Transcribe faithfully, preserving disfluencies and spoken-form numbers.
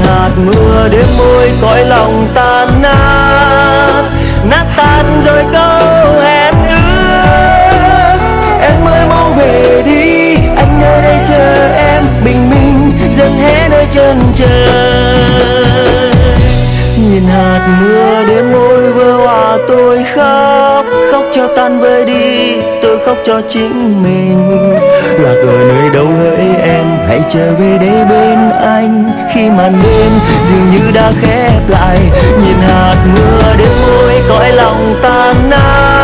hạt mưa đêm môi cõi lòng tan nát, nát tan rồi câu hẹn ước. Em ơi mau về đi, anh nơi đây chờ em, bình minh dâng hết nơi chân trời. Nhìn hạt mưa đêm môi vỡ hòa tôi khóc, khóc cho tan vơi đi, tôi khóc cho chính mình. Lạc ở nơi đâu hỡi em, hãy trở về đây bên anh, khi màn đêm dường như đã khép lại. Nhìn hạt mưa đêm môi cõi lòng tan nát,